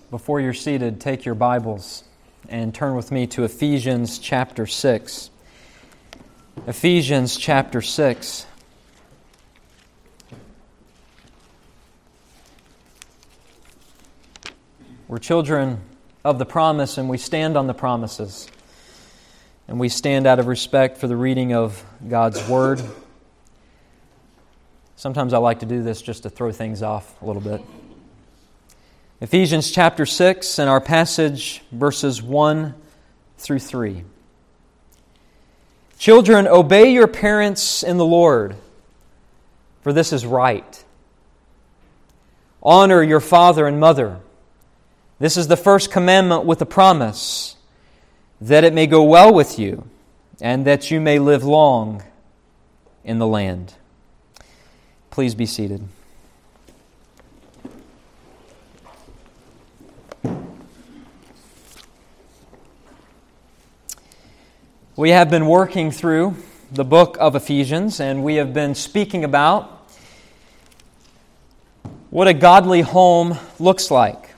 Before you're seated, take your Bibles and turn with me to Ephesians chapter 6. Ephesians chapter 6. We're children of the promise, and we stand on the promises. And we stand out of respect for the reading of God's Word. Sometimes I like to do this just to throw things off a little bit. Ephesians chapter 6, and our passage, verses 1 through 3. Children, obey your parents in the Lord, for this is right. Honor your father and mother. This is the first commandment with a promise, that it may go well with you, and that you may live long in the land. Please be seated. We have been working through the book of Ephesians, and we have been speaking about what a godly home looks like.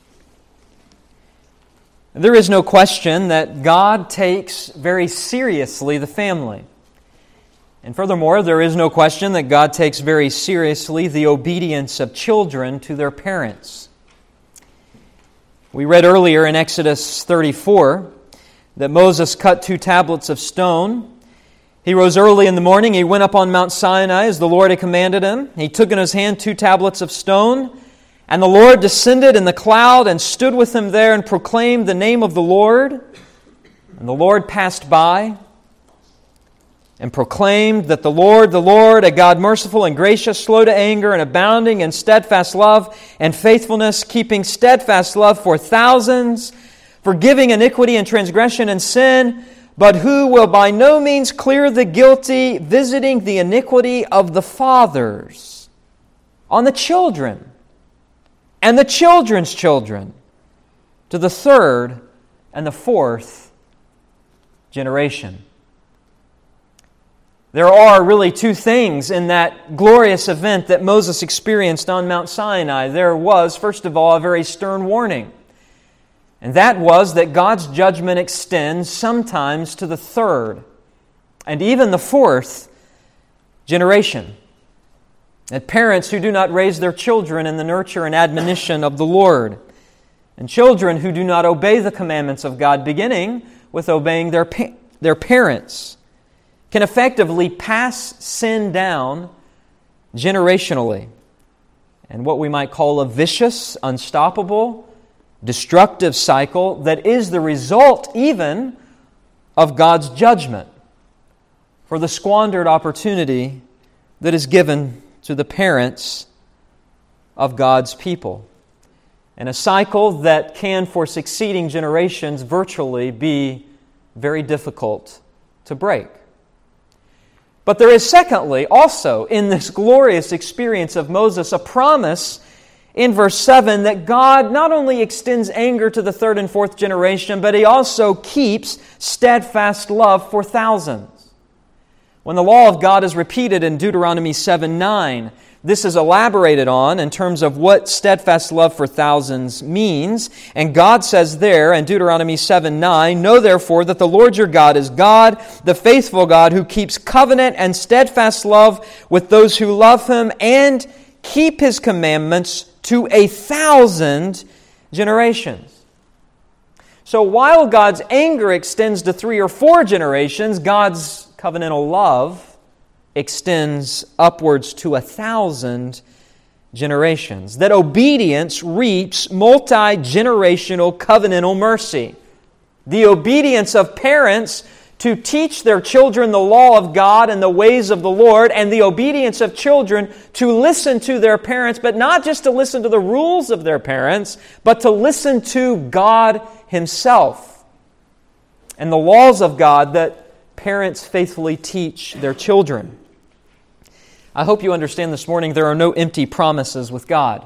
There is no question that God takes very seriously the family. And furthermore, there is no question that God takes very seriously the obedience of children to their parents. We read earlier in Exodus 34 that Moses cut 2 tablets of stone. He rose early in the morning. He went up on Mount Sinai as the Lord had commanded him. He took in his hand 2 tablets of stone. And the Lord descended in the cloud and stood with him there and proclaimed the name of the Lord. And the Lord passed by and proclaimed that the Lord, a God merciful and gracious, slow to anger and abounding in steadfast love and faithfulness, keeping steadfast love for thousands, forgiving iniquity and transgression and sin, but who will by no means clear the guilty, visiting the iniquity of the fathers on the children and the children's children to the 3rd and the 4th generation. There are really 2 things in that glorious event that Moses experienced on Mount Sinai. There was, first of all, a very stern warning. And that was that God's judgment extends sometimes to the 3rd and even the 4th generation. That parents who do not raise their children in the nurture and admonition of the Lord, and children who do not obey the commandments of God, beginning with obeying their parents, can effectively pass sin down generationally. And what we might call a vicious, unstoppable, destructive cycle that is the result even of God's judgment for the squandered opportunity that is given to the parents of God's people. And a cycle that can, for succeeding generations, virtually be very difficult to break. But there is, secondly, also in this glorious experience of Moses, a promise in verse 7 that God not only extends anger to the 3rd and 4th generation, but He also keeps steadfast love for thousands. When the law of God is repeated in Deuteronomy 7:9, this is elaborated on in terms of what steadfast love for thousands means. And God says there in Deuteronomy 7:9, "Know therefore that the Lord your God is God, the faithful God, who keeps covenant and steadfast love with those who love Him and keep His commandments to 1,000 generations." So while God's anger extends to 3 or 4 generations, God's covenantal love extends upwards to 1,000 generations. That obedience reaps multi-generational covenantal mercy. The obedience of parents to teach their children the law of God and the ways of the Lord, and the obedience of children to listen to their parents, but not just to listen to the rules of their parents, but to listen to God Himself and the laws of God that parents faithfully teach their children. I hope you understand this morning there are no empty promises with God.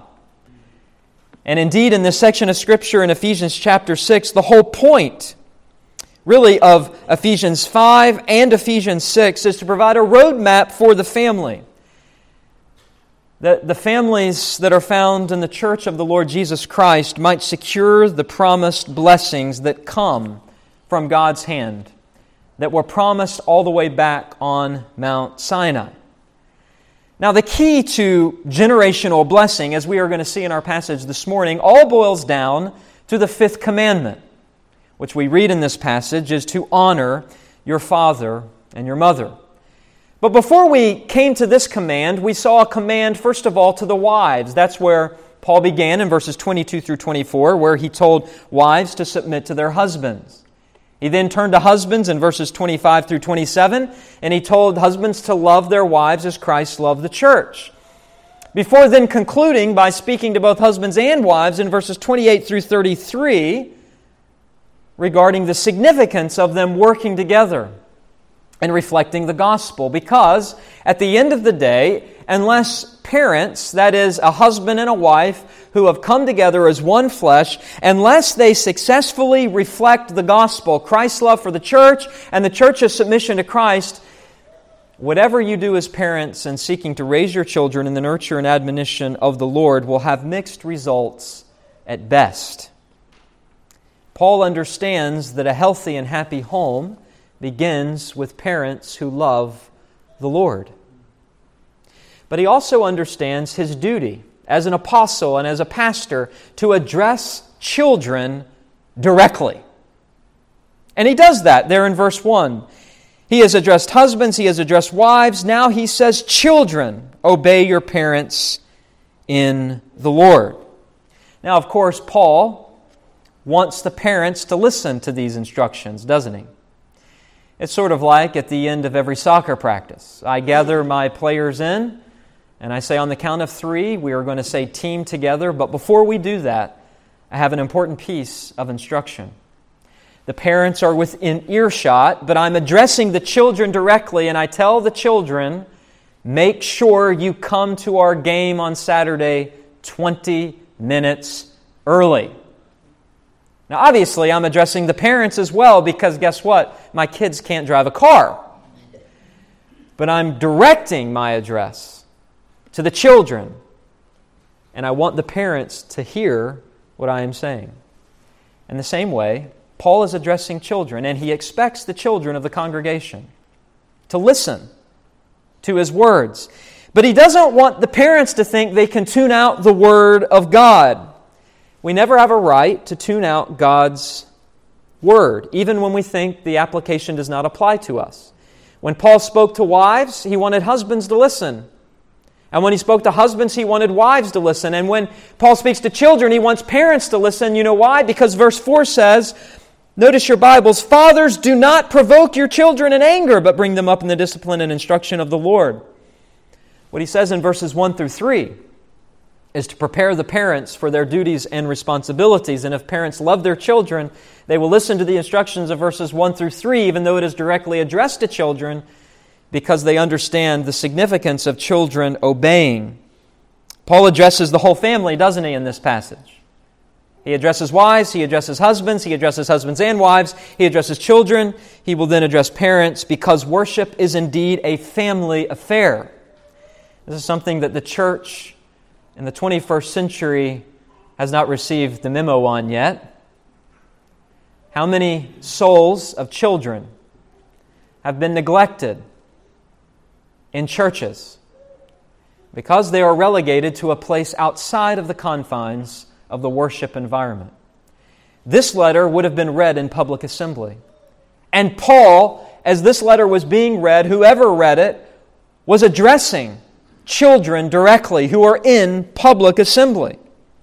And indeed, in this section of Scripture in Ephesians chapter 6, the whole point really of Ephesians 5 and Ephesians 6 is to provide a roadmap for the family. that the families that are found in the church of the Lord Jesus Christ might secure the promised blessings that come from God's hand, that were promised all the way back on Mount Sinai. Now, the key to generational blessing, as we are going to see in our passage this morning, all boils down to the fifth commandment, which we read in this passage, is to honor your father and your mother. But before we came to this command, we saw a command, first of all, to the wives. That's where Paul began in verses 22 through 24, where he told wives to submit to their husbands. He then turned to husbands in verses 25 through 27, and he told husbands to love their wives as Christ loved the church. Before then concluding by speaking to both husbands and wives in verses 28 through 33 regarding the significance of them working together and reflecting the gospel. Because at the end of the day, unless parents, that is a husband and a wife who have come together as one flesh, unless they successfully reflect the gospel, Christ's love for the church and the church's submission to Christ, whatever you do as parents in seeking to raise your children in the nurture and admonition of the Lord will have mixed results at best. Paul understands that a healthy and happy home begins with parents who love the Lord. But he also understands his duty as an apostle and as a pastor to address children directly. And he does that there in verse 1. He has addressed husbands, he has addressed wives. Now he says, children, obey your parents in the Lord. Now, of course, Paul wants the parents to listen to these instructions, doesn't he? It's sort of like at the end of every soccer practice. I gather my players in, and I say on the count of 3, we are going to say team together. But before we do that, I have an important piece of instruction. The parents are within earshot, but I'm addressing the children directly, and I tell the children, make sure you come to our game on Saturday 20 minutes early. Now, obviously, I'm addressing the parents as well because guess what? My kids can't drive a car. But I'm directing my address to the children, and I want the parents to hear what I am saying. In the same way, Paul is addressing children, and he expects the children of the congregation to listen to his words. But he doesn't want the parents to think they can tune out the Word of God. We never have a right to tune out God's Word, even when we think the application does not apply to us. When Paul spoke to wives, he wanted husbands to listen. And when he spoke to husbands, he wanted wives to listen. And when Paul speaks to children, he wants parents to listen. You know why? Because verse 4 says, notice your Bibles, fathers, do not provoke your children in anger, but bring them up in the discipline and instruction of the Lord. What he says in verses 1 through 3 is to prepare the parents for their duties and responsibilities. And if parents love their children, they will listen to the instructions of verses 1 through 3, even though it is directly addressed to children, because they understand the significance of children obeying. Paul addresses the whole family, doesn't he, in this passage? He addresses wives, he addresses husbands and wives, he addresses children, he will then address parents, because worship is indeed a family affair. This is something that the church in the 21st century has not received the memo on yet. How many souls of children have been neglected in churches because they are relegated to a place outside of the confines of the worship environment? This letter would have been read in public assembly. And Paul, as this letter was being read, whoever read it, was addressing children directly who are in public assembly.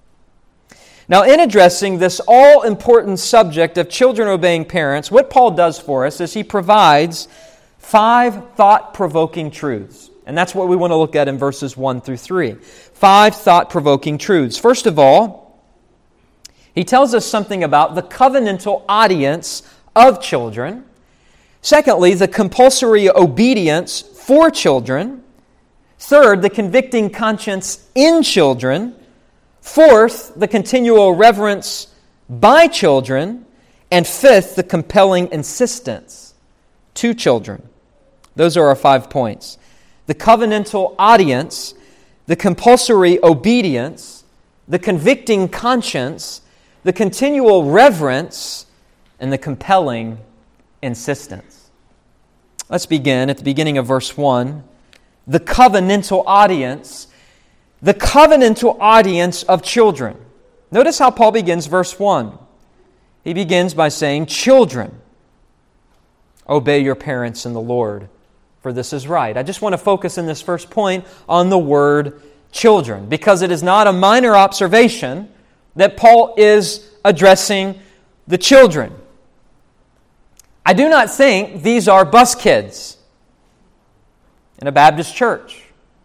Now, in addressing this all-important subject of children obeying parents, what Paul does for us is he provides 5 thought-provoking truths. And that's what we want to look at in verses 1 through 3. 5 thought-provoking truths. First of all, he tells us something about the covenantal audience of children. Secondly, the compulsory obedience for children. Third, the convicting conscience in children. Fourth, the continual reverence by children. And fifth, the compelling insistence to children. Those are our 5 points. The covenantal audience, the compulsory obedience, the convicting conscience, the continual reverence, and the compelling insistence. Let's begin at the beginning of verse 1. The covenantal audience. The covenantal audience of children. Notice how Paul begins verse 1. He begins by saying, "Children, obey your parents in the Lord, for this is right." I just want to focus in this first point on the word children, because it is not a minor observation that Paul is addressing the children. I do not think these are bus kids in a Baptist church.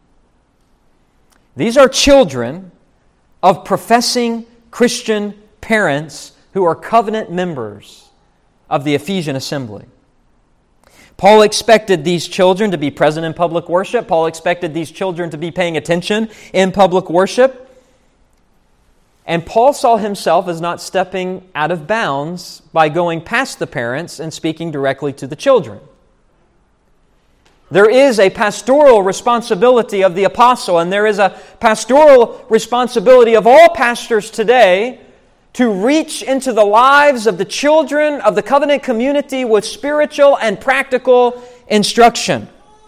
These are children of professing Christian parents who are covenant members of the Ephesian assembly. Paul expected these children to be present in public worship. Paul expected these children to be paying attention in public worship. And Paul saw himself as not stepping out of bounds by going past the parents and speaking directly to the children. There is a pastoral responsibility of the apostle, and there is a pastoral responsibility of all pastors today to reach into the lives of the children of the covenant community with spiritual and practical instruction.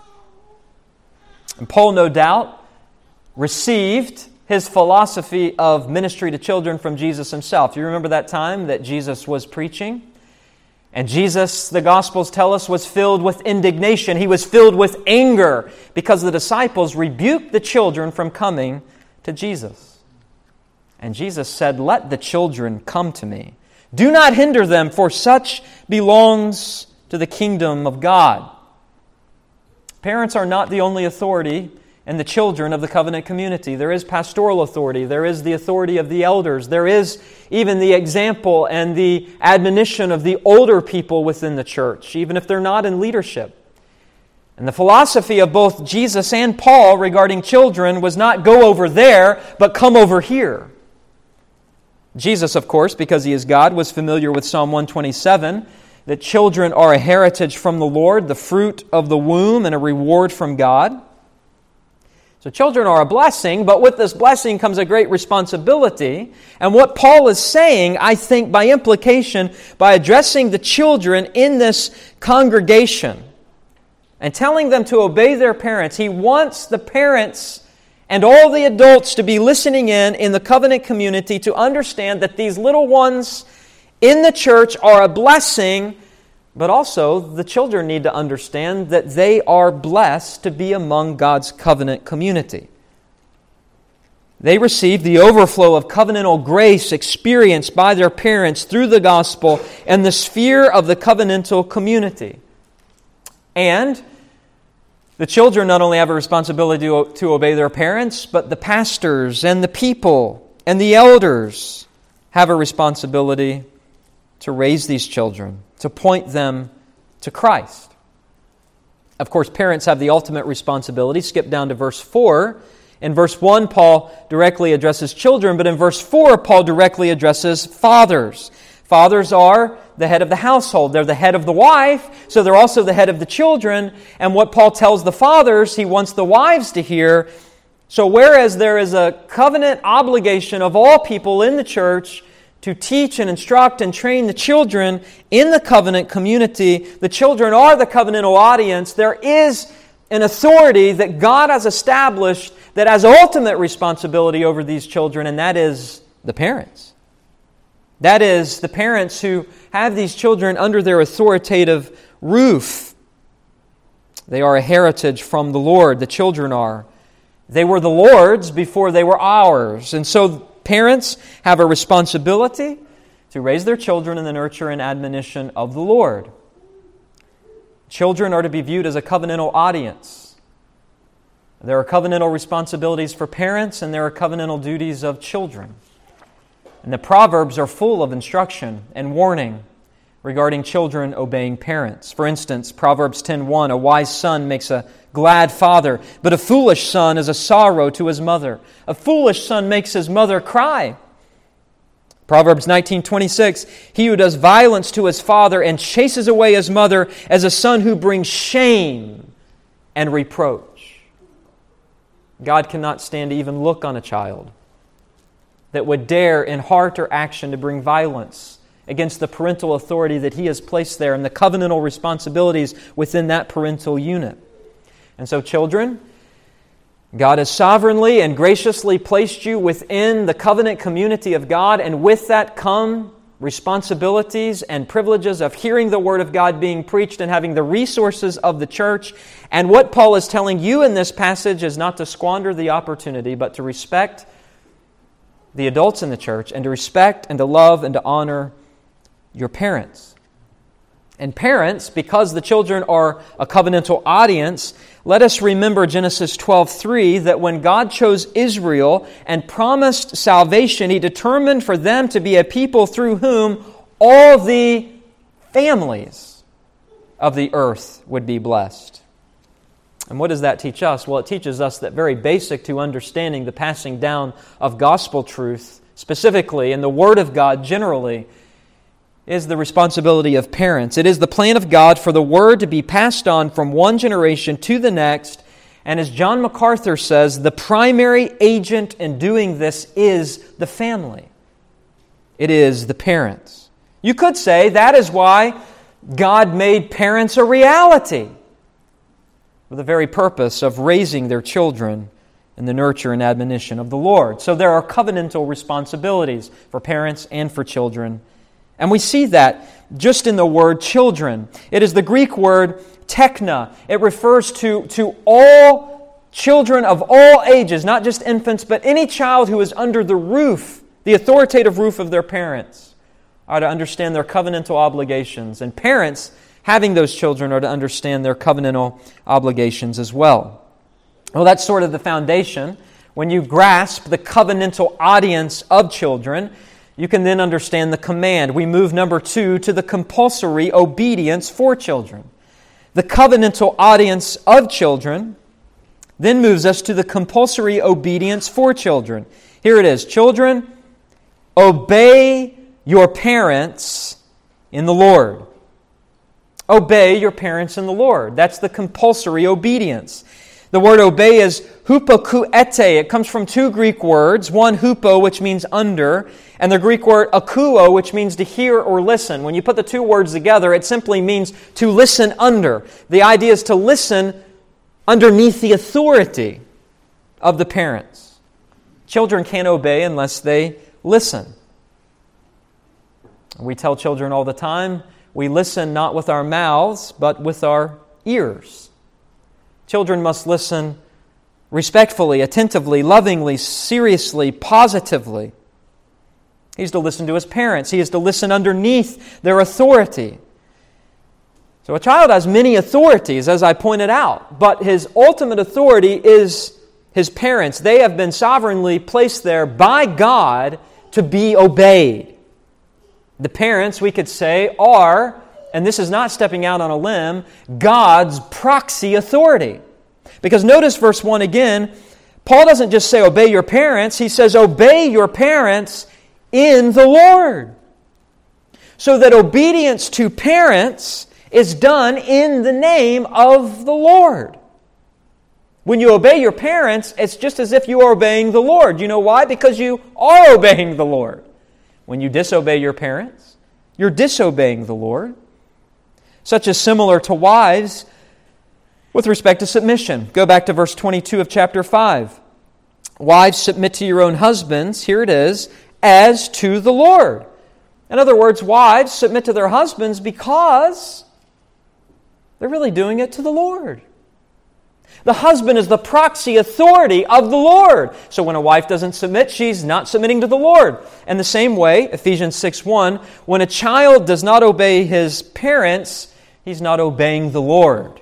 And Paul, no doubt, received his philosophy of ministry to children from Jesus himself. You remember that time that Jesus was preaching? And Jesus, the Gospels tell us, was filled with indignation. He was filled with anger because the disciples rebuked the children from coming to Jesus. And Jesus said, "Let the children come to me. Do not hinder them, for such belongs to the kingdom of God." Parents are not the only authority in the children of the covenant community. There is pastoral authority. There is the authority of the elders. There is even the example and the admonition of the older people within the church, even if they're not in leadership. And the philosophy of both Jesus and Paul regarding children was not go over there, but come over here. Jesus, of course, because He is God, was familiar with Psalm 127, that children are a heritage from the Lord, the fruit of the womb, and a reward from God. So children are a blessing, but with this blessing comes a great responsibility. And what Paul is saying, I think by implication, by addressing the children in this congregation and telling them to obey their parents, he wants the parents and all the adults to be listening in the covenant community to understand that these little ones in the church are a blessing. But also, the children need to understand that they are blessed to be among God's covenant community. They receive the overflow of covenantal grace experienced by their parents through the gospel and the sphere of the covenantal community. And the children not only have a responsibility to obey their parents, but the pastors and the people and the elders have a responsibility to raise these children, to point them to Christ. Of course, parents have the ultimate responsibility. Skip down to verse 4. In verse 1, Paul directly addresses children, but in verse 4, Paul directly addresses fathers. Fathers are the head of the household. They're the head of the wife, so they're also the head of the children. And what Paul tells the fathers, he wants the wives to hear. So whereas there is a covenant obligation of all people in the church to teach and instruct and train the children in the covenant community, the children are the covenantal audience. There is an authority that God has established that has ultimate responsibility over these children, and that is the parents. That is the parents who have these children under their authoritative roof. They are a heritage from the Lord. The children are. They were the Lord's before they were ours. And so parents have a responsibility to raise their children in the nurture and admonition of the Lord. Children are to be viewed as a covenantal audience. There are covenantal responsibilities for parents, and there are covenantal duties of children. And the Proverbs are full of instruction and warning regarding children obeying parents. For instance, Proverbs 10:1, a wise son makes a glad father, but a foolish son is a sorrow to his mother. A foolish son makes his mother cry. Proverbs 19:26, he who does violence to his father and chases away his mother as a son who brings shame and reproach. God cannot stand to even look on a child that would dare in heart or action to bring violence against the parental authority that He has placed there and the covenantal responsibilities within that parental unit. And so, children, God has sovereignly and graciously placed you within the covenant community of God, and with that come responsibilities and privileges of hearing the Word of God being preached and having the resources of the church. And what Paul is telling you in this passage is not to squander the opportunity, but to respect the adults in the church and to respect and to love and to honor your parents. And parents, because the children are a covenantal audience, let us remember Genesis 12:3, that when God chose Israel and promised salvation, He determined for them to be a people through whom all the families of the earth would be blessed. And what does that teach us? Well, it teaches us that very basic to understanding the passing down of gospel truth, specifically, and the Word of God generally, is the responsibility of parents. It is the plan of God for the Word to be passed on from one generation to the next. And as John MacArthur says, the primary agent in doing this is the family. It is the parents. You could say that is why God made parents a reality, for the very purpose of raising their children in the nurture and admonition of the Lord. So there are covenantal responsibilities for parents and for children. And we see that just in the word children. It is the Greek word tekna. It refers to all children of all ages, not just infants, but any child who is under the roof, the authoritative roof of their parents, are to understand their covenantal obligations. And parents having those children are to understand their covenantal obligations as well. Well, that's sort of the foundation. When you grasp the covenantal audience of children, you can then understand the command. We move, number 2, to the compulsory obedience for children. The covenantal audience of children then moves us to the compulsory obedience for children. Here it is. Children, obey your parents in the Lord. Obey your parents in the Lord. That's the compulsory obedience. The word obey is hupokuete. It comes from 2 Greek words. One, hupo, which means under, and the Greek word akuo, which means to hear or listen. When you put the 2 words together, it simply means to listen under. The idea is to listen underneath the authority of the parents. Children can't obey unless they listen. We tell children all the time, we listen not with our mouths, but with our ears. Children must listen respectfully, attentively, lovingly, seriously, positively. He's to listen to his parents. He is to listen underneath their authority. So a child has many authorities, as I pointed out, but his ultimate authority is his parents. They have been sovereignly placed there by God to be obeyed. The parents, we could say, are, and this is not stepping out on a limb, God's proxy authority. Because notice verse 1 again, Paul doesn't just say obey your parents, he says obey your parents in the Lord. So that obedience to parents is done in the name of the Lord. When you obey your parents, it's just as if you are obeying the Lord. You know why? Because you are obeying the Lord. When you disobey your parents, you're disobeying the Lord. Such is similar to wives with respect to submission. Go back to verse 22 of chapter 5. Wives, submit to your own husbands, here it is, as to the Lord. In other words, wives submit to their husbands because they're really doing it to the Lord. The husband is the proxy authority of the Lord. So when a wife doesn't submit, she's not submitting to the Lord. And the same way, Ephesians 6:1, when a child does not obey his parents, he's not obeying the Lord.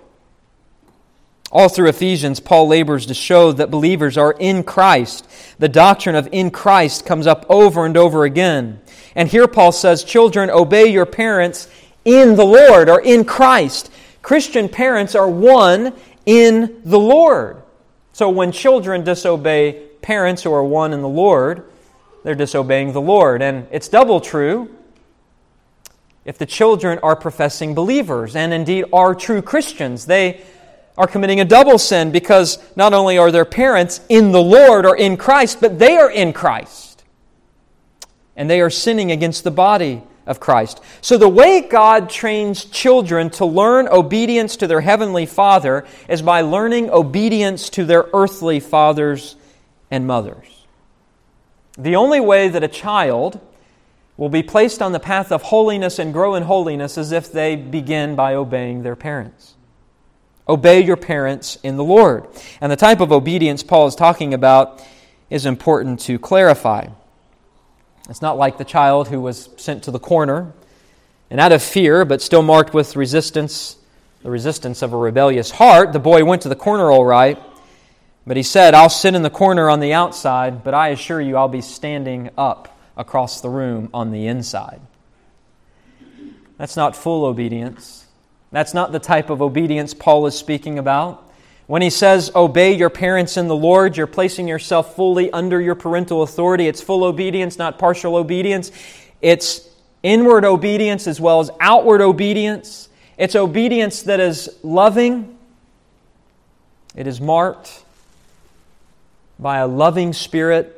All through Ephesians, Paul labors to show that believers are in Christ. The doctrine of in Christ comes up over and over again. And here Paul says, children, obey your parents in the Lord, or in Christ. Christian parents are one in the Lord. So when children disobey parents who are one in the Lord, they're disobeying the Lord. And it's double true if the children are professing believers and indeed are true Christians. They are committing a double sin because not only are their parents in the Lord or in Christ, but they are in Christ. And they are sinning against the body of Christ. So the way God trains children to learn obedience to their heavenly Father is by learning obedience to their earthly fathers and mothers. The only way that a child will be placed on the path of holiness and grow in holiness is if they begin by obeying their parents. Obey your parents in the Lord. And the type of obedience Paul is talking about is important to clarify. It's not like the child who was sent to the corner and out of fear, but still marked with resistance, the resistance of a rebellious heart. The boy went to the corner all right, but he said, I'll sit in the corner on the outside, but I assure you I'll be standing up across the room on the inside. That's not full obedience. That's not the type of obedience Paul is speaking about. When he says, obey your parents in the Lord, you're placing yourself fully under your parental authority. It's full obedience, not partial obedience. It's inward obedience as well as outward obedience. It's obedience that is loving. It is marked by a loving spirit.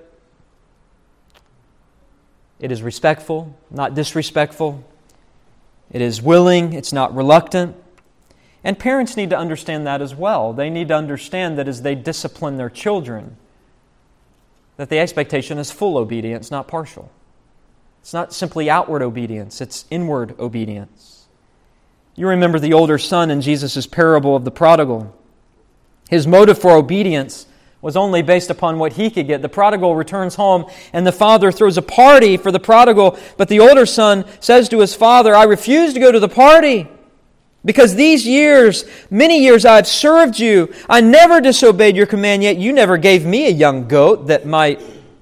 It is respectful, not disrespectful. It is willing, it's not reluctant. And parents need to understand that as well. They need to understand that as they discipline their children, that the expectation is full obedience, not partial. It's not simply outward obedience, it's inward obedience. You remember the older son in Jesus' parable of the prodigal. His motive for obedience was only based upon what he could get. The prodigal returns home and the father throws a party for the prodigal, but the older son says to his father, I refuse to go to the party because these years, many years I've served you. I never disobeyed your command, yet you never gave me a young goat that might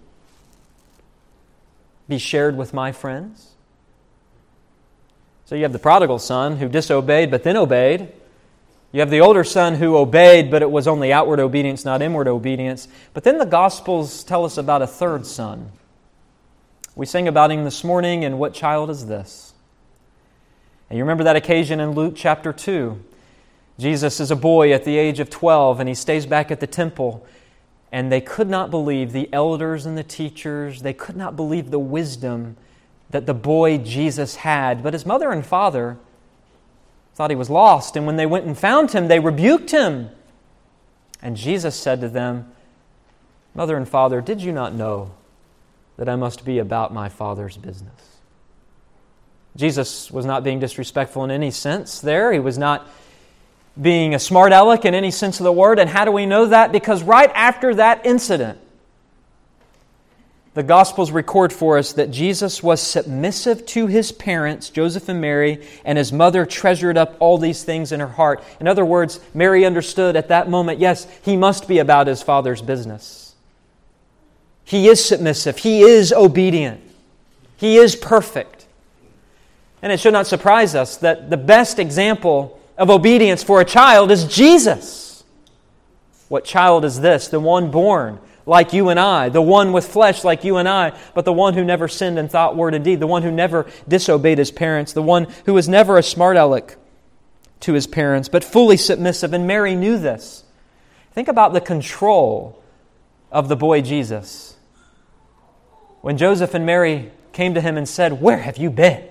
be shared with my friends. So you have the prodigal son who disobeyed but then obeyed. You have the older son who obeyed, but it was only outward obedience, not inward obedience. But then the Gospels tell us about a third son. We sang about him this morning, and what child is this? And you remember that occasion in Luke chapter 2. Jesus is a boy at the age of 12, and he stays back at the temple. And they could not believe, the elders and the teachers, they could not believe the wisdom that the boy Jesus had. But his mother and father thought he was lost, and when they went and found him, they rebuked him. And Jesus said to them, Mother and Father, did you not know that I must be about my Father's business? Jesus was not being disrespectful in any sense there. He was not being a smart aleck in any sense of the word. And how do we know that? Because right after that incident, the Gospels record for us that Jesus was submissive to His parents, Joseph and Mary, and His mother treasured up all these things in her heart. In other words, Mary understood at that moment, yes, He must be about His Father's business. He is submissive. He is obedient. He is perfect. And it should not surprise us that the best example of obedience for a child is Jesus. What child is this? The one born like you and I, the one with flesh like you and I, but the one who never sinned in thought, word, and deed, the one who never disobeyed his parents, the one who was never a smart aleck to his parents, but fully submissive. And Mary knew this. Think about the control of the boy Jesus. When Joseph and Mary came to him and said, "Where have you been?"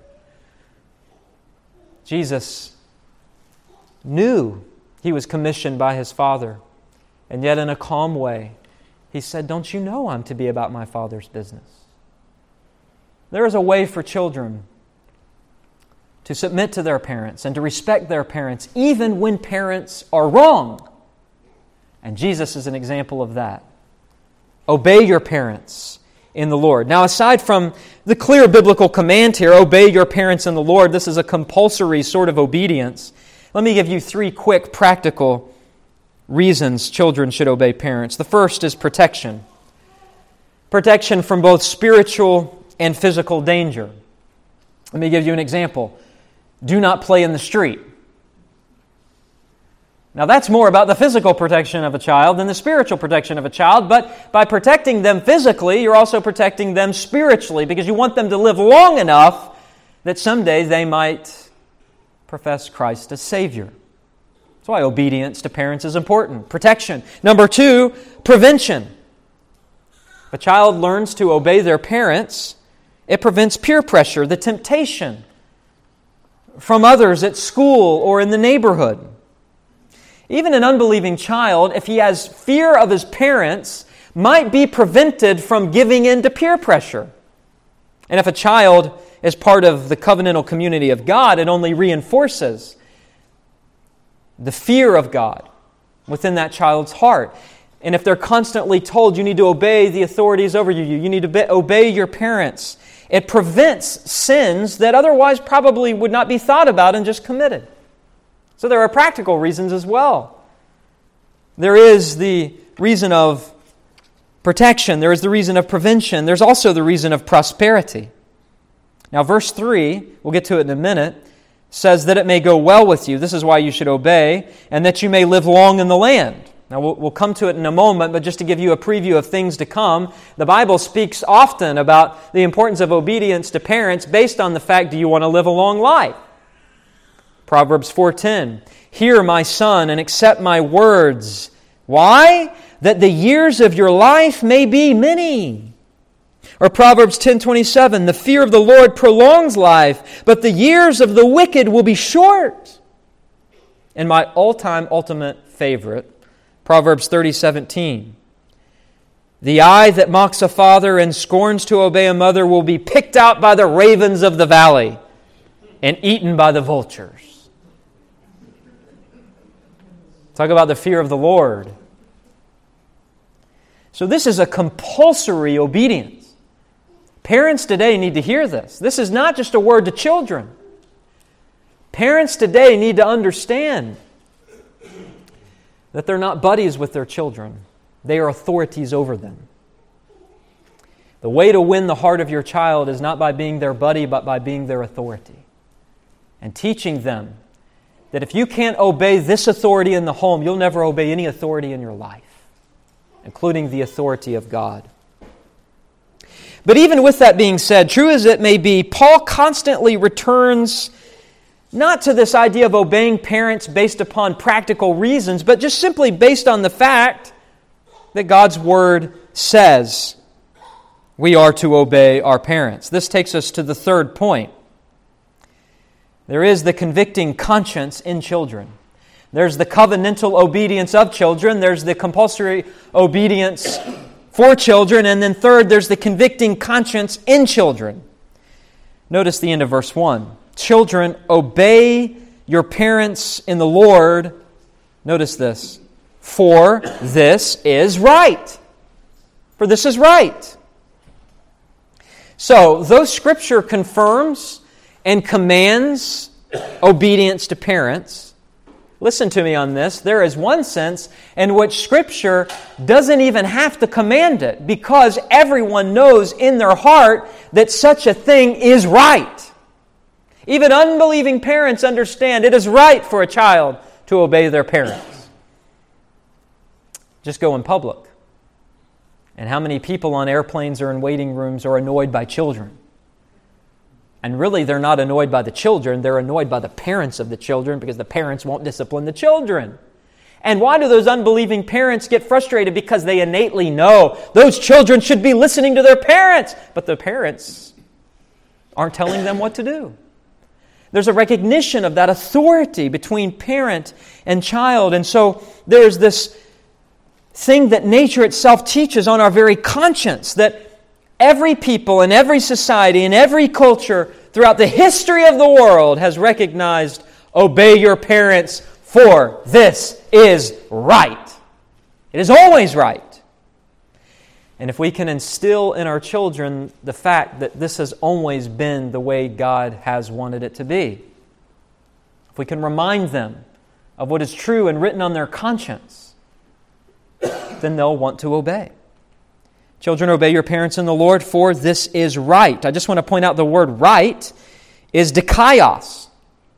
Jesus knew he was commissioned by his Father, and yet in a calm way, He said, "Don't you know I'm to be about my Father's business?" There is a way for children to submit to their parents and to respect their parents, even when parents are wrong. And Jesus is an example of that. Obey your parents in the Lord. Now, aside from the clear biblical command here, obey your parents in the Lord, this is a compulsory sort of obedience. Let me give you 3 quick practical reasons children should obey parents. The first is protection. Protection from both spiritual and physical danger. Let me give you an example. Do not play in the street. Now that's more about the physical protection of a child than the spiritual protection of a child, but by protecting them physically, you're also protecting them spiritually because you want them to live long enough that someday they might profess Christ as Savior. That's why obedience to parents is important. Protection. Number 2, prevention. If a child learns to obey their parents, it prevents peer pressure, the temptation from others at school or in the neighborhood. Even an unbelieving child, if he has fear of his parents, might be prevented from giving in to peer pressure. And if a child is part of the covenantal community of God, it only reinforces the fear of God within that child's heart. And if they're constantly told you need to obey the authorities over you, you need to obey your parents, it prevents sins that otherwise probably would not be thought about and just committed. So there are practical reasons as well. There is the reason of protection. There is the reason of prevention. There's also the reason of prosperity. Now, verse 3, we'll get to it in a minute, says that it may go well with you. This is why you should obey, and that you may live long in the land. Now, we'll come to it in a moment, but just to give you a preview of things to come, the Bible speaks often about the importance of obedience to parents based on the fact, do you want to live a long life? Proverbs 4:10, hear, my son, and accept my words. Why? That the years of your life may be many. Or Proverbs 10:27, the fear of the Lord prolongs life, but the years of the wicked will be short. And my all-time ultimate favorite, Proverbs 30:17, the eye that mocks a father and scorns to obey a mother will be picked out by the ravens of the valley and eaten by the vultures. Talk about the fear of the Lord. So this is a compulsory obedience. Parents today need to hear this. This is not just a word to children. Parents today need to understand that they're not buddies with their children. They are authorities over them. The way to win the heart of your child is not by being their buddy, but by being their authority. And teaching them that if you can't obey this authority in the home, you'll never obey any authority in your life, including the authority of God. But even with that being said, true as it may be, Paul constantly returns not to this idea of obeying parents based upon practical reasons, but just simply based on the fact that God's Word says we are to obey our parents. This takes us to the third point. There is the convicting conscience in children. There's the covenantal obedience of children. There's the compulsory obedience for children. And then third, there's the convicting conscience in children. Notice the end of verse 1. Children, obey your parents in the Lord. Notice this. For this is right. For this is right. So, though Scripture confirms and commands obedience to parents, listen to me on this. There is one sense in which Scripture doesn't even have to command it because everyone knows in their heart that such a thing is right. Even unbelieving parents understand it is right for a child to obey their parents. Just go in public. And how many people on airplanes or in waiting rooms are annoyed by children? And really, they're not annoyed by the children. They're annoyed by the parents of the children because the parents won't discipline the children. And why do those unbelieving parents get frustrated? Because they innately know those children should be listening to their parents, but the parents aren't telling them what to do. There's a recognition of that authority between parent and child. And so there's this thing that nature itself teaches on our very conscience, that every people in every society, in every culture throughout the history of the world has recognized, obey your parents, for this is right. It is always right. And if we can instill in our children the fact that this has always been the way God has wanted it to be, if we can remind them of what is true and written on their conscience, then they'll want to obey. Children, obey your parents in the Lord, for this is right. I just want to point out the word right is dikaios.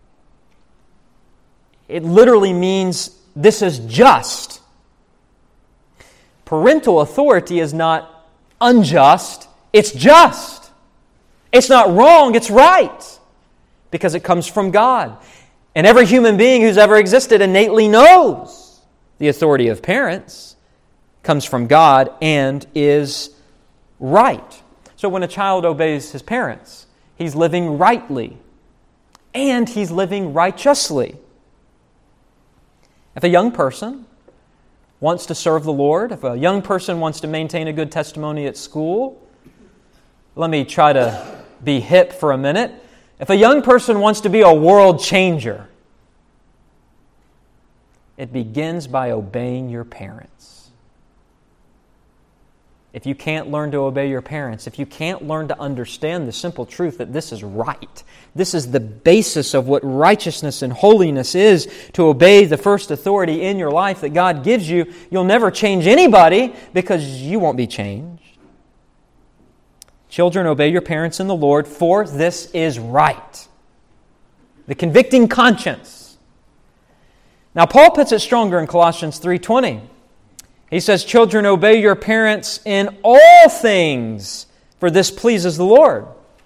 It literally means this is just. Parental authority is not unjust, it's just. It's not wrong, it's right. Because it comes from God. And every human being who's ever existed innately knows the authority of parents comes from God and is right. So when a child obeys his parents, he's living rightly and he's living righteously. If a young person wants to serve the Lord, if a young person wants to maintain a good testimony at school, let me try to be hip for a minute. If a young person wants to be a world changer, it begins by obeying your parents. If you can't learn to obey your parents, if you can't learn to understand the simple truth that this is right, this is the basis of what righteousness and holiness is, to obey the first authority in your life that God gives you, you'll never change anybody because you won't be changed. Children, obey your parents in the Lord, for this is right. The convicting conscience. Now, Paul puts it stronger in Colossians 3:20. He says, children, obey your parents in all things, for this pleases the Lord.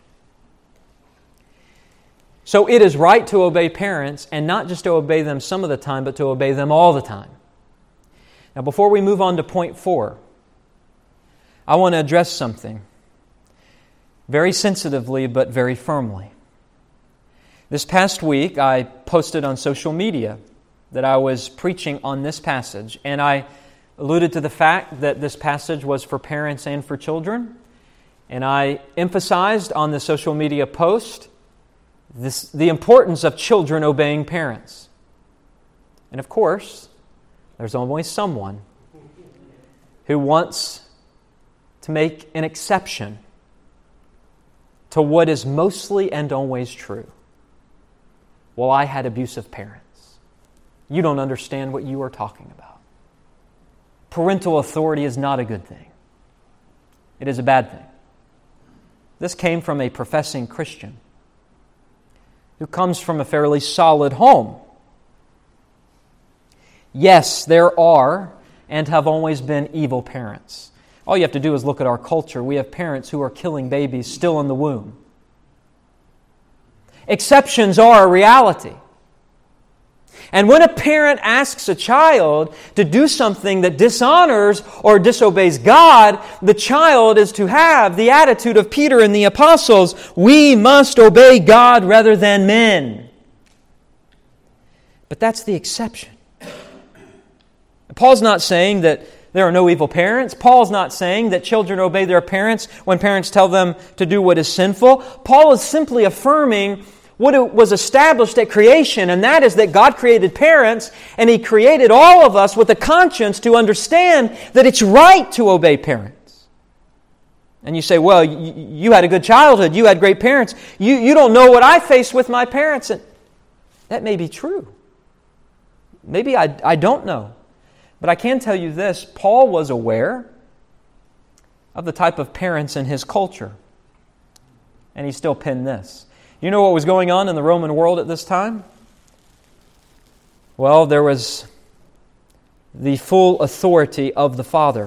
So it is right to obey parents, and not just to obey them some of the time, but to obey them all the time. Now, before we move on to point 4, I want to address something very sensitively, but very firmly. This past week, I posted on social media that I was preaching on this passage, and I alluded to the fact that this passage was for parents and for children, and I emphasized on the social media post the importance of children obeying parents. And of course, there's always someone who wants to make an exception to what is mostly and always true. Well, I had abusive parents. You don't understand what you are talking about. Parental authority is not a good thing. It is a bad thing. This came from a professing Christian who comes from a fairly solid home. Yes, there are and have always been evil parents. All you have to do is look at our culture. We have parents who are killing babies still in the womb. Exceptions are a reality. And when a parent asks a child to do something that dishonors or disobeys God, the child is to have the attitude of Peter and the apostles: we must obey God rather than men. But that's the exception. Paul's not saying that there are no evil parents. Paul's not saying that children obey their parents when parents tell them to do what is sinful. Paul is simply affirming what was established at creation, and that is that God created parents, and He created all of us with a conscience to understand that it's right to obey parents. And you say, well, you had a good childhood, you had great parents, you don't know what I faced with my parents. And that may be true. Maybe I don't know. But I can tell you this: Paul was aware of the type of parents in his culture. And he still penned this. You know what was going on in the Roman world at this time? Well, there was the full authority of the Father.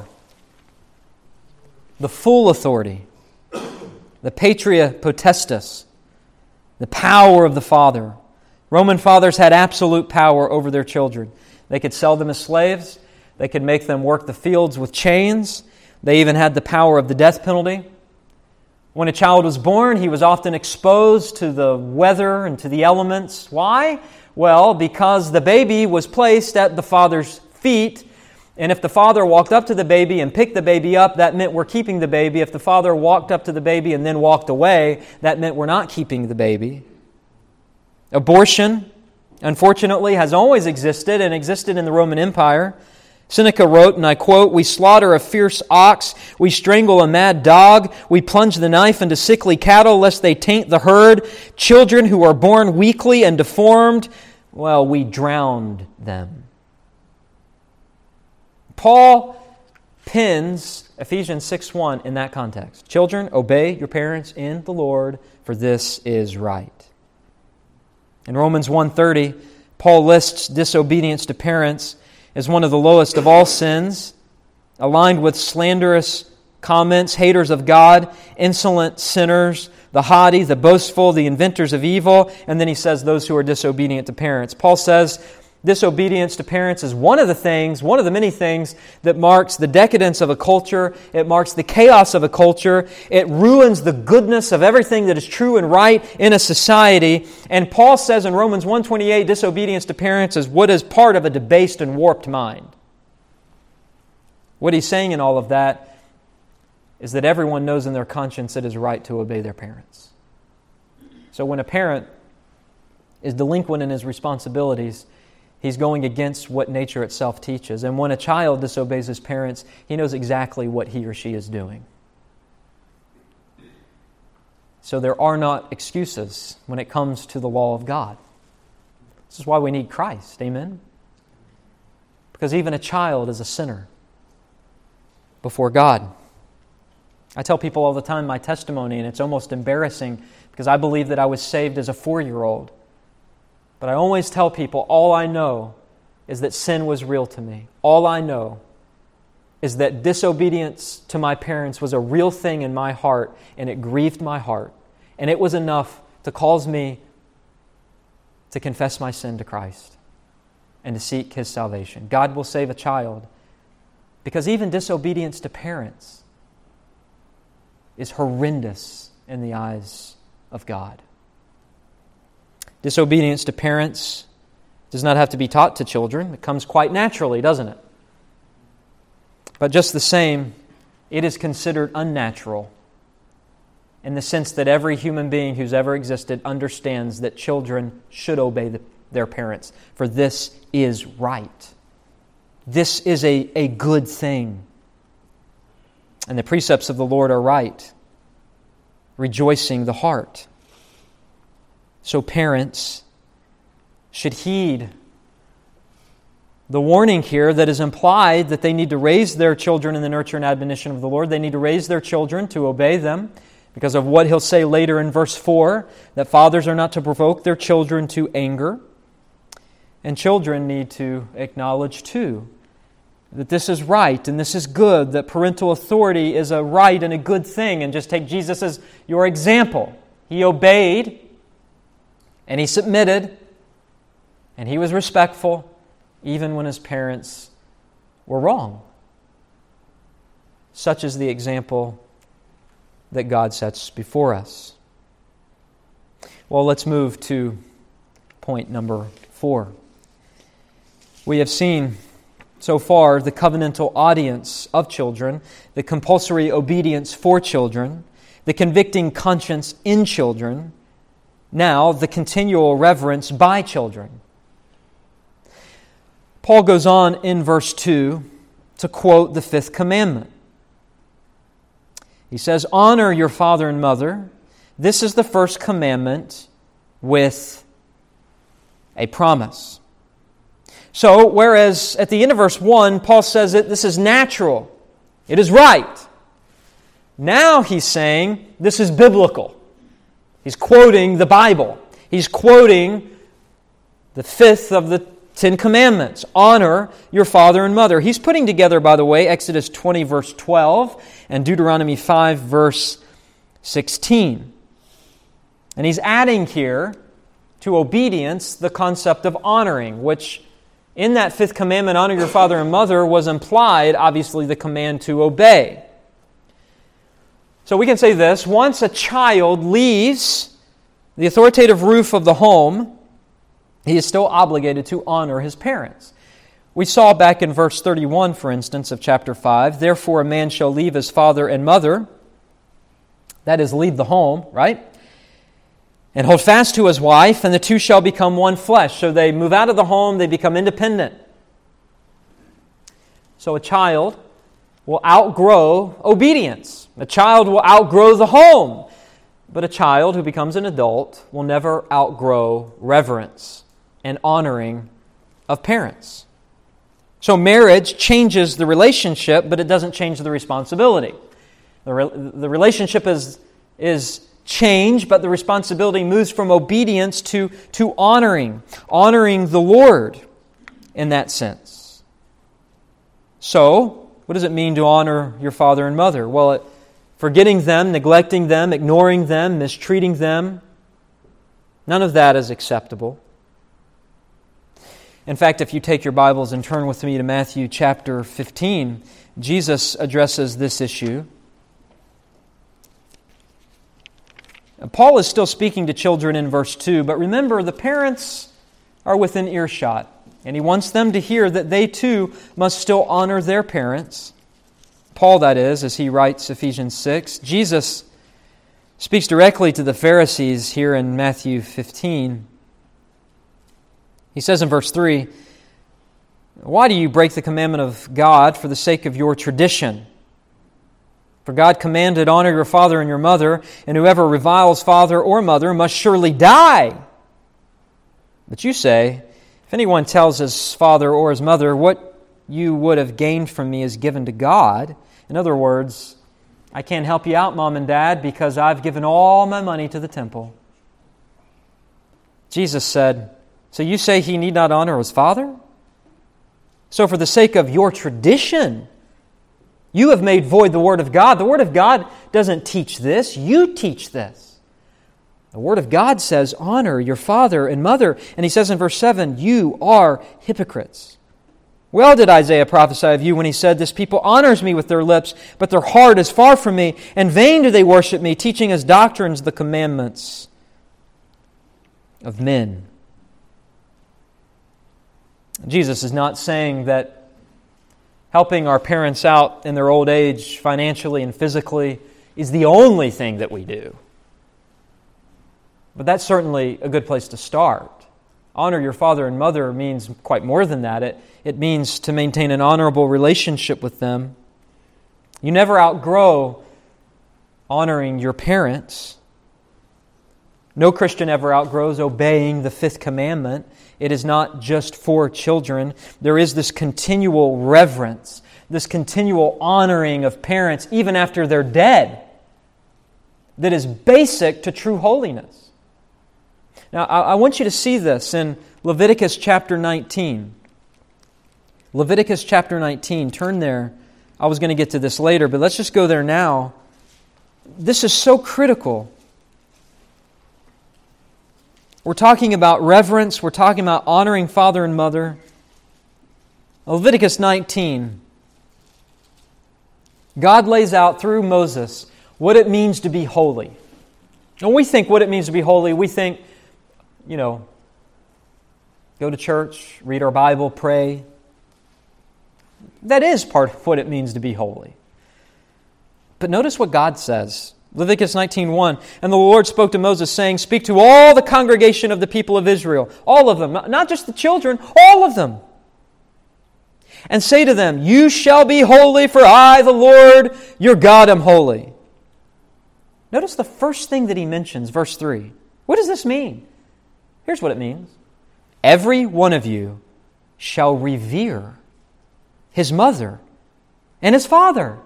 The full authority. The patria potestas. The power of the Father. Roman fathers had absolute power over their children. They could sell them as slaves. They could make them work the fields with chains. They even had the power of the death penalty. When a child was born, he was often exposed to the weather and to the elements. Why? Well, because the baby was placed at the father's feet, and if the father walked up to the baby and picked the baby up, that meant we're keeping the baby. If the father walked up to the baby and then walked away, that meant we're not keeping the baby. Abortion, unfortunately, has always existed and existed in the Roman Empire. Seneca wrote, and I quote, "We slaughter a fierce ox, we strangle a mad dog, we plunge the knife into sickly cattle lest they taint the herd. Children who are born weakly and deformed, well, we drowned them." Paul pins Ephesians 6:1 in that context. Children, obey your parents in the Lord, for this is right. In Romans 1:30, Paul lists disobedience to parents as one of the lowest of all sins, aligned with slanderous comments, haters of God, insolent sinners, the haughty, the boastful, the inventors of evil, and then he says those who are disobedient to parents. Paul says disobedience to parents is one of the many things that marks the decadence of a culture. It marks the chaos of a culture. It ruins the goodness of everything that is true and right in a society. And Paul says in Romans 1:28, disobedience to parents is what is part of a debased and warped mind. What he's saying in all of that is that everyone knows in their conscience it is right to obey their parents. So when a parent is delinquent in his responsibilities, he's going against what nature itself teaches. And when a child disobeys his parents, he knows exactly what he or she is doing. So there are not excuses when it comes to the law of God. This is why we need Christ. Amen? Because even a child is a sinner before God. I tell people all the time my testimony, and it's almost embarrassing because I believe that I was saved as a 4-year-old. But I always tell people, all I know is that sin was real to me. All I know is that disobedience to my parents was a real thing in my heart, and it grieved my heart. And it was enough to cause me to confess my sin to Christ and to seek His salvation. God will save a child because even disobedience to parents is horrendous in the eyes of God. Disobedience to parents does not have to be taught to children. It comes quite naturally, doesn't it? But just the same, it is considered unnatural in the sense that every human being who's ever existed understands that children should obey their parents, for this is right. This is a good thing. And the precepts of the Lord are right, rejoicing the heart. So parents should heed the warning here that is implied that they need to raise their children in the nurture and admonition of the Lord. They need to raise their children to obey them because of what he'll say later in verse 4, that fathers are not to provoke their children to anger. And children need to acknowledge too that this is right and this is good, that parental authority is a right and a good thing. And just take Jesus as your example. He obeyed and he submitted and he was respectful even when his parents were wrong. Such is the example that God sets before us. Well, let's move to point number 4. We have seen so far the covenantal audience of children, the compulsory obedience for children, the convicting conscience in children, now the continual reverence by children. Paul goes on in verse 2 to quote the 5th commandment. He says, "Honor your father and mother. This is the first commandment with a promise." So, whereas at the end of verse 1, Paul says that this is natural, it is right. Now he's saying this is biblical. He's quoting the Bible. He's quoting the 5th of the 10 commandments. Honor your father and mother. He's putting together, by the way, Exodus 20, verse 12, and Deuteronomy 5, verse 16. And he's adding here to obedience the concept of honoring, which in that 5th commandment, honor your father and mother, was implied, obviously, the command to obey. So we can say this: once a child leaves the authoritative roof of the home, he is still obligated to honor his parents. We saw back in verse 31, for instance, of chapter 5, "Therefore a man shall leave his father and mother," that is, leave the home, right? "And hold fast to his wife, and the two shall become one flesh." So they move out of the home, they become independent. So a child will outgrow obedience. A child will outgrow the home. But a child who becomes an adult will never outgrow reverence and honoring of parents. So marriage changes the relationship, but it doesn't change the responsibility. The relationship is changed, but the responsibility moves from obedience to honoring the Lord in that sense. So, What does it mean to honor your father and mother? Well, forgetting them, neglecting them, ignoring them, mistreating them, none of that is acceptable. In fact, if you take your Bibles and turn with me to Matthew chapter 15, Jesus addresses this issue. Paul is still speaking to children in verse 2, but remember, the parents are within earshot, and he wants them to hear that they too must still honor their parents. Paul, that is, as he writes Ephesians 6. Jesus speaks directly to the Pharisees here in Matthew 15. He says in verse 3, "Why do you break the commandment of God for the sake of your tradition? For God commanded, 'Honor your father and your mother,' and whoever reviles father or mother must surely die. But you say, 'If anyone tells his father or his mother, what you would have gained from me is given to God,' in other words, 'I can't help you out, Mom and Dad, because I've given all my money to the temple.'" Jesus said, "So you say he need not honor his father? So for the sake of your tradition, you have made void the Word of God." The Word of God doesn't teach this. You teach this. The Word of God says, "Honor your father and mother." And he says in verse 7, "You are hypocrites. Well did Isaiah prophesy of you when he said, 'This people honors me with their lips, but their heart is far from me. In vain do they worship me, teaching as doctrines the commandments of men.'" Jesus is not saying that helping our parents out in their old age financially and physically is the only thing that we do. But that's certainly a good place to start. Honor your father and mother means quite more than that. It means to maintain an honorable relationship with them. You never outgrow honoring your parents. No Christian ever outgrows obeying the fifth commandment. It is not just for children. There is this continual reverence, this continual honoring of parents even after they're dead, that is basic to true holiness. Now, I want you to see this in Leviticus chapter 19. Leviticus chapter 19. Turn there. I was going to get to this later, but let's just go there now. This is so critical. We're talking about reverence. We're talking about honoring father and mother. Leviticus 19. God lays out through Moses what it means to be holy. When we think what it means to be holy, we think, go to church, read our Bible, pray. That is part of what it means to be holy. But notice what God says. Leviticus 19:1, "And the Lord spoke to Moses, saying, 'Speak to all the congregation of the people of Israel,'" all of them, not just the children, all of them, "'and say to them, You shall be holy, for I, the Lord, your God, am holy.'" Notice the first thing that he mentions, verse 3. What does this mean? Here's what it means. "Every one of you shall revere his mother and his father."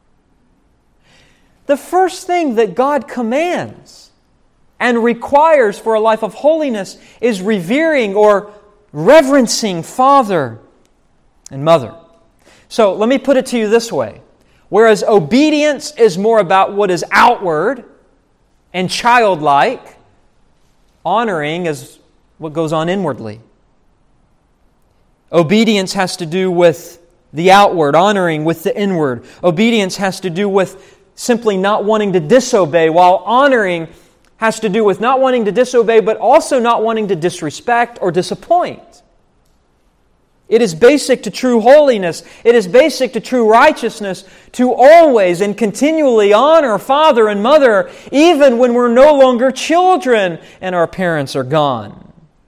The first thing that God commands and requires for a life of holiness is revering or reverencing father and mother. So let me put it to you this way. Whereas obedience is more about what is outward and childlike, honoring is what goes on inwardly. Obedience has to do with the outward, honoring with the inward. Obedience has to do with simply not wanting to disobey, while honoring has to do with not wanting to disobey, but also not wanting to disrespect or disappoint. It is basic to true holiness. It is basic to true righteousness to always and continually honor father and mother, even when we're no longer children and our parents are gone.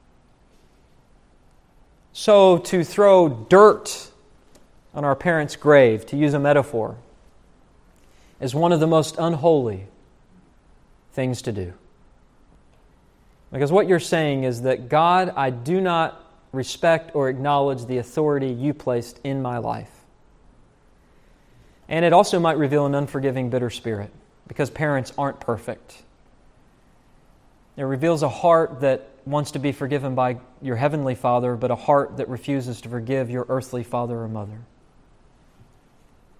So to throw dirt on our parents' grave, to use a metaphor, is one of the most unholy things to do. Because what you're saying is that, God, I do not respect or acknowledge the authority you placed in my life. And it also might reveal an unforgiving, bitter spirit, because parents aren't perfect. It reveals a heart that wants to be forgiven by your heavenly Father, but a heart that refuses to forgive your earthly father or mother.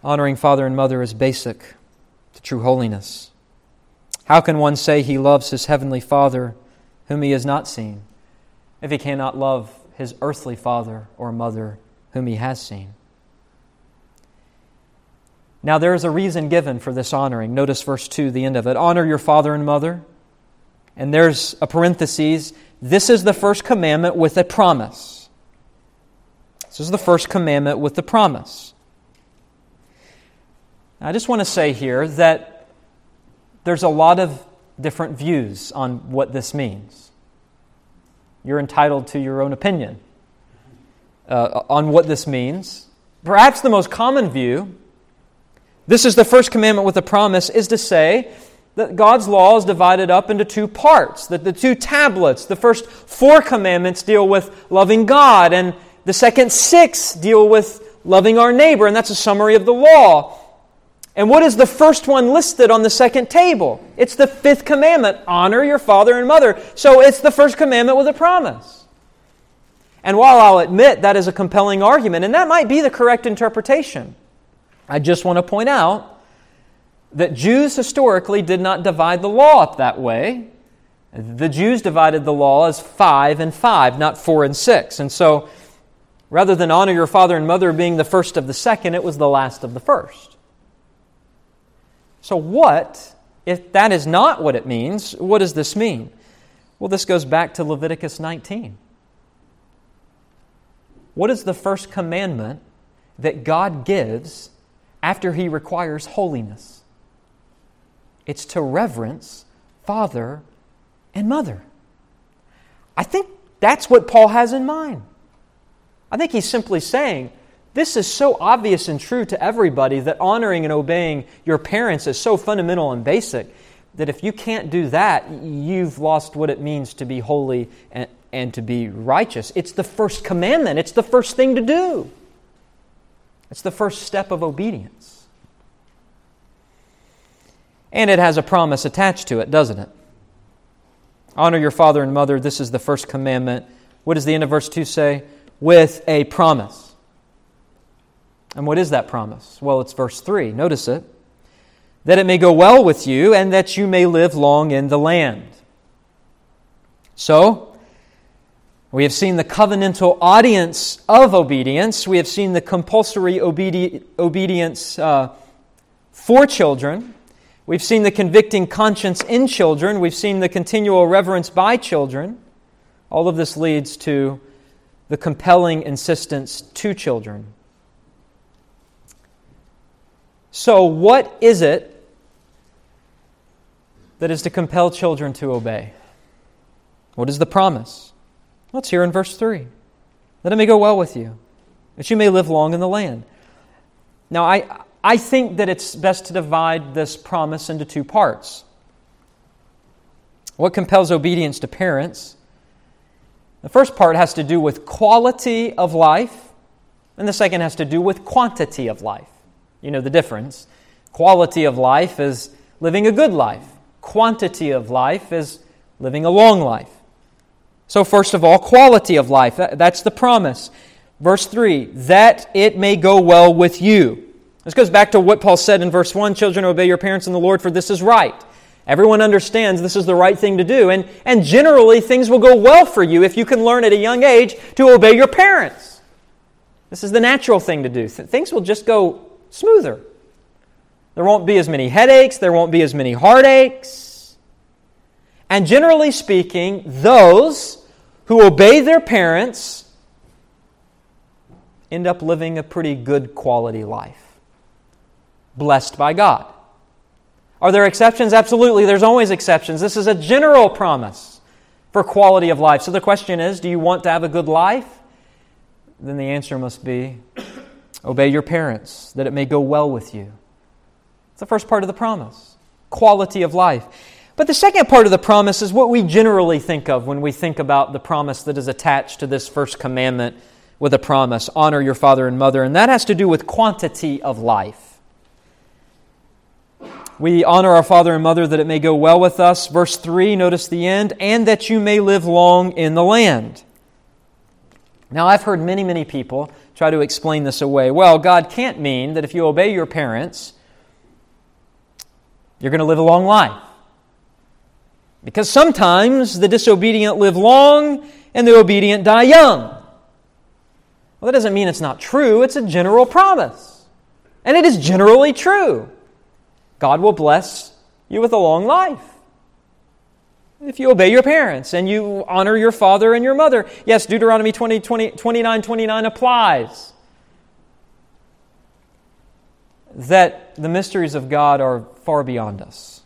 Honoring father and mother is basic to true holiness. How can one say he loves his heavenly Father whom he has not seen if he cannot love his earthly father or mother whom he has seen? Now there is a reason given for this honoring. Notice verse 2, the end of it. Honor your father and mother. And there's a parenthesis. This is the first commandment with a promise. This is the first commandment with the promise. Now, I just want to say here that there's a lot of different views on what this means. You're entitled to your own opinion on what this means. Perhaps the most common view, this is the first commandment with a promise, is to say that God's law is divided up into two parts, that the two tablets, the first 4 commandments deal with loving God, and the second 6 deal with loving our neighbor, and that's a summary of the law. And what is the first one listed on the second table? It's the 5th commandment, honor your father and mother. So it's the first commandment with a promise. And while I'll admit that is a compelling argument, and that might be the correct interpretation, I just want to point out that Jews historically did not divide the law up that way. The Jews divided the law as 5 and 5, not 4 and 6. And so, rather than honor your father and mother being the first of the second, it was the last of the first. So what, if that is not what it means, what does this mean? Well, this goes back to Leviticus 19. What is the first commandment that God gives after He requires holiness? It's to reverence father and mother. I think that's what Paul has in mind. I think he's simply saying, this is so obvious and true to everybody that honoring and obeying your parents is so fundamental and basic that if you can't do that, you've lost what it means to be holy and to be righteous. It's the first commandment. It's the first thing to do. It's the first step of obedience. And it has a promise attached to it, doesn't it? Honor your father and mother. This is the first commandment. What does the end of verse 2 say? With a promise. And what is that promise? Well, it's verse 3. Notice it. That it may go well with you and that you may live long in the land. So, we have seen the covenantal audience of obedience. We have seen the compulsory obedience for children. We've seen the convicting conscience in children. We've seen the continual reverence by children. All of this leads to the compelling insistence to children. So what is it that is to compel children to obey? What is the promise? Well, it's here in verse 3. That it may go well with you, that you may live long in the land. Now, I think that it's best to divide this promise into 2 parts. What compels obedience to parents? The first part has to do with quality of life, and the second has to do with quantity of life. You know the difference. Quality of life is living a good life. Quantity of life is living a long life. So first of all, quality of life. That's the promise. Verse 3, that it may go well with you. This goes back to what Paul said in verse 1, children, obey your parents in the Lord, for this is right. Everyone understands this is the right thing to do. And generally, things will go well for you if you can learn at a young age to obey your parents. This is the natural thing to do. Things will just go smoother. There won't be as many headaches. There won't be as many heartaches. And generally speaking, those who obey their parents end up living a pretty good quality life. Blessed by God. Are there exceptions? Absolutely, there's always exceptions. This is a general promise for quality of life. So the question is, do you want to have a good life? Then the answer must be, obey your parents, that it may go well with you. It's the first part of the promise, quality of life. But the second part of the promise is what we generally think of when we think about the promise that is attached to this first commandment with a promise, honor your father and mother, and that has to do with quantity of life. We honor our father and mother that it may go well with us. Verse 3, notice the end, and that you may live long in the land. Now, I've heard many, many people try to explain this away. Well, God can't mean that if you obey your parents, you're going to live a long life. Because sometimes the disobedient live long and the obedient die young. Well, that doesn't mean it's not true. It's a general promise. And it is generally true. God will bless you with a long life if you obey your parents and you honor your father and your mother. Yes, Deuteronomy 29:29 applies. That the mysteries of God are far beyond us.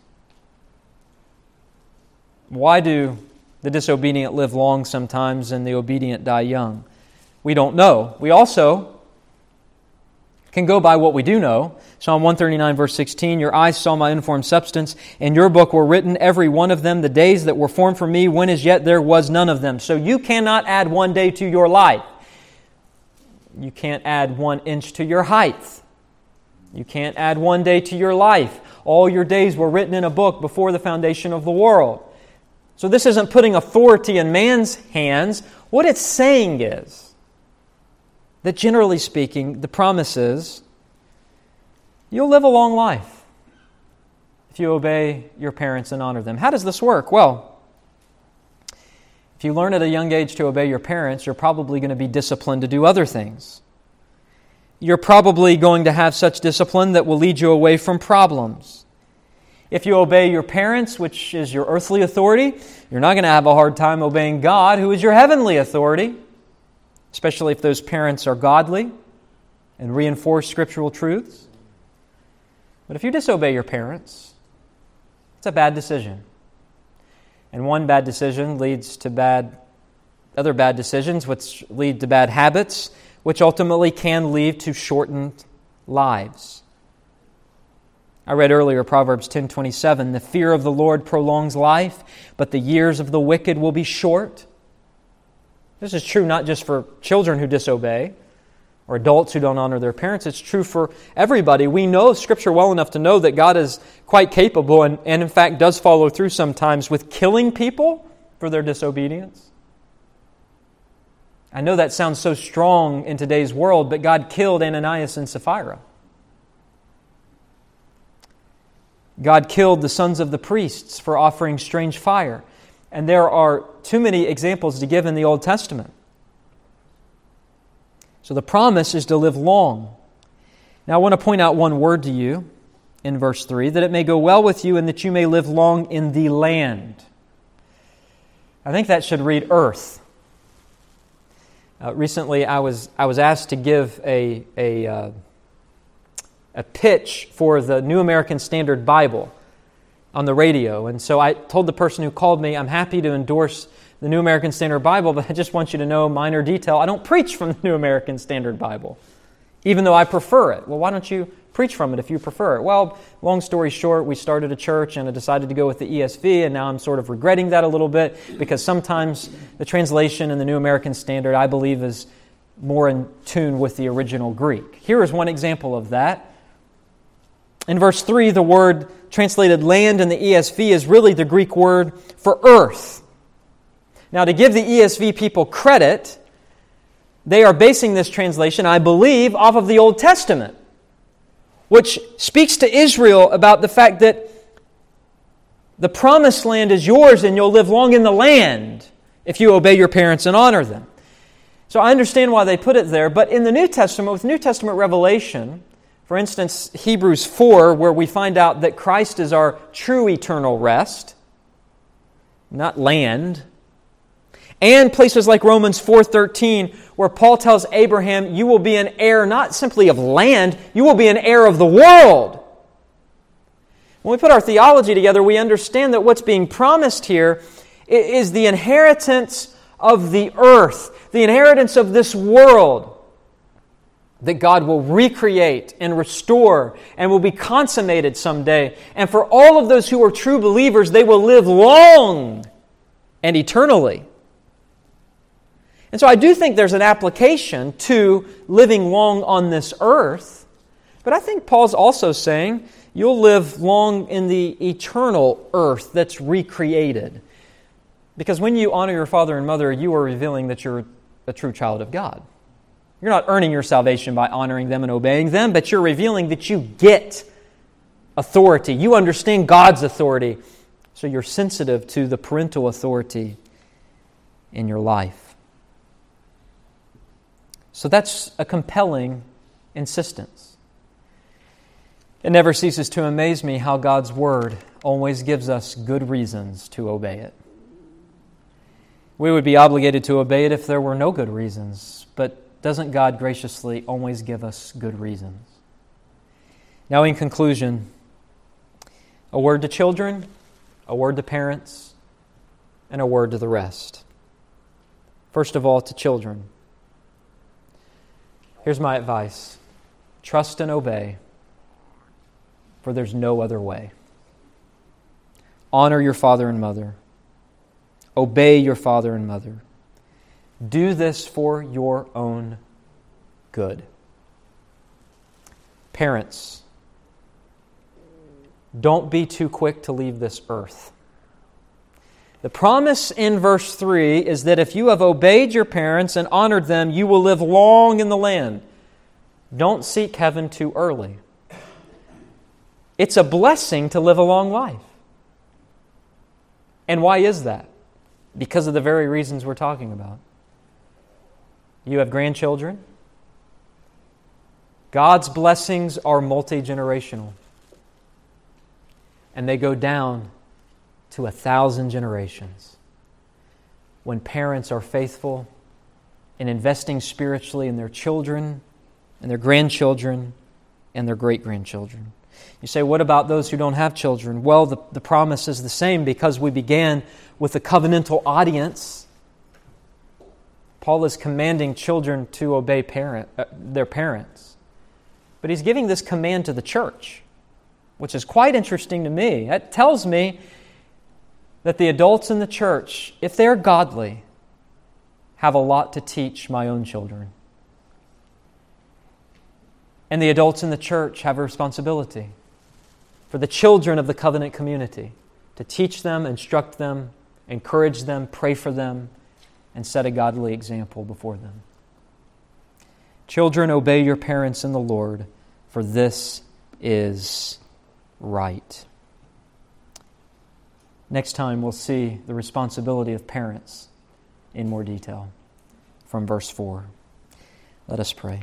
Why do the disobedient live long sometimes and the obedient die young? We don't know. We also can go by what we do know. Psalm 139, verse 16, "Your eyes saw my unformed substance. In your book were written, every one of them, the days that were formed for me, when as yet there was none of them." So you cannot add one day to your life. You can't add 1 inch to your height. You can't add one day to your life. All your days were written in a book before the foundation of the world. So this isn't putting authority in man's hands. What it's saying is that generally speaking, the promise is you'll live a long life if you obey your parents and honor them. How does this work? Well, if you learn at a young age to obey your parents, you're probably going to be disciplined to do other things. You're probably going to have such discipline that will lead you away from problems. If you obey your parents, which is your earthly authority, you're not going to have a hard time obeying God, who is your heavenly authority, especially if those parents are godly and reinforce scriptural truths. But if you disobey your parents, it's a bad decision. And one bad decision leads to other bad decisions, which lead to bad habits, which ultimately can lead to shortened lives. I read earlier Proverbs 10:27, "The fear of the Lord prolongs life, but the years of the wicked will be short." This is true not just for children who disobey or adults who don't honor their parents. It's true for everybody. We know Scripture well enough to know that God is quite capable and in fact does follow through sometimes with killing people for their disobedience. I know that sounds so strong in today's world, but God killed Ananias and Sapphira. God killed the sons of the priests for offering strange fire. And there are too many examples to give in the Old Testament. So the promise is to live long. Now I want to point out one word to you in verse 3, "that it may go well with you and that you may live long in the land." I think that should read earth. Recently I was asked to give a pitch for the New American Standard Bible on the radio. And so I told the person who called me, I'm happy to endorse the New American Standard Bible, but I just want you to know, minor detail, I don't preach from the New American Standard Bible, even though I prefer it. Well, why don't you preach from it if you prefer it? Well, long story short, we started a church and I decided to go with the ESV, and now I'm sort of regretting that a little bit because sometimes the translation in the New American Standard, I believe, is more in tune with the original Greek. Here is one example of that. In verse 3, the word translated land in the ESV is really the Greek word for earth. Now, to give the ESV people credit, they are basing this translation, I believe, off of the Old Testament, which speaks to Israel about the fact that the promised land is yours and you'll live long in the land if you obey your parents and honor them. So I understand why they put it there, but in the New Testament, with New Testament revelation, for instance, Hebrews 4, where we find out that Christ is our true eternal rest, not land, and places like Romans 4:13, where Paul tells Abraham, you will be an heir not simply of land, you will be an heir of the world. When we put our theology together, we understand that what's being promised here is the inheritance of the earth, the inheritance of this world, that God will recreate and restore and will be consummated someday. And for all of those who are true believers, they will live long and eternally. And so I do think there's an application to living long on this earth, but I think Paul's also saying you'll live long in the eternal earth that's recreated. Because when you honor your father and mother, you are revealing that you're a true child of God. You're not earning your salvation by honoring them and obeying them, but you're revealing that you get authority. You understand God's authority, so you're sensitive to the parental authority in your life. So that's a compelling insistence. It never ceases to amaze me how God's Word always gives us good reasons to obey it. We would be obligated to obey it if there were no good reasons, but doesn't God graciously always give us good reasons? Now, in conclusion, a word to children, a word to parents, and a word to the rest. First of all, to children. Here's my advice. Trust and obey, for there's no other way. Honor your father and mother. Obey your father and mother. Do this for your own good. Parents, don't be too quick to leave this earth. The promise in verse 3 is that if you have obeyed your parents and honored them, you will live long in the land. Don't seek heaven too early. It's a blessing to live a long life. And why is that? Because of the very reasons we're talking about. You have grandchildren. God's blessings are multi-generational. And they go down to 1,000 generations. When parents are faithful in investing spiritually in their children, and their grandchildren, and their great-grandchildren. You say, what about those who don't have children? Well, the promise is the same because we began with a covenantal audience. Paul is commanding children to obey their parents. But he's giving this command to the church, which is quite interesting to me. It tells me that the adults in the church, if they're godly, have a lot to teach my own children. And the adults in the church have a responsibility for the children of the covenant community to teach them, instruct them, encourage them, pray for them, and set a godly example before them. Children, obey your parents in the Lord, for this is right. Next time we'll see the responsibility of parents in more detail from verse 4. Let us pray.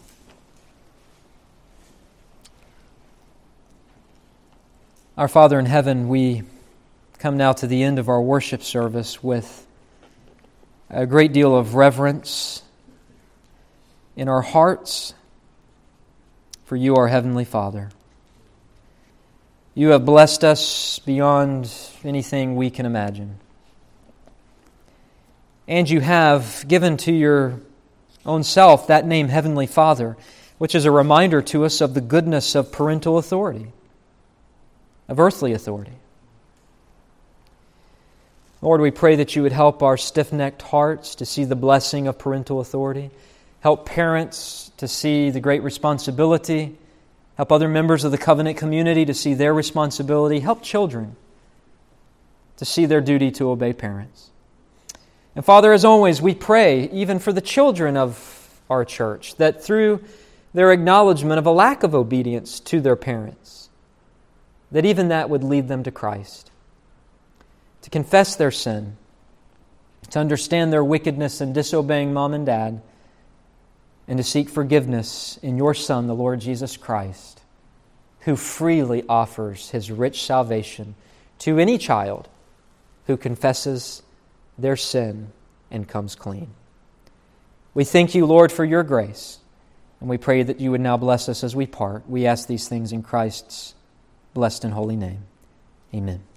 Our Father in heaven, we come now to the end of our worship service with a great deal of reverence in our hearts for you, our Heavenly Father. You have blessed us beyond anything we can imagine. And you have given to your own self that name, Heavenly Father, which is a reminder to us of the goodness of parental authority, of earthly authority. Lord, we pray that you would help our stiff-necked hearts to see the blessing of parental authority. Help parents to see the great responsibility. Help other members of the covenant community to see their responsibility. Help children to see their duty to obey parents. And Father, as always, we pray, even for the children of our church, that through their acknowledgement of a lack of obedience to their parents, that even that would lead them to Christ, to confess their sin, to understand their wickedness in disobeying mom and dad, and to seek forgiveness in your Son, the Lord Jesus Christ, who freely offers His rich salvation to any child who confesses their sin and comes clean. We thank you, Lord, for your grace, and we pray that you would now bless us as we part. We ask these things in Christ's blessed and holy name. Amen.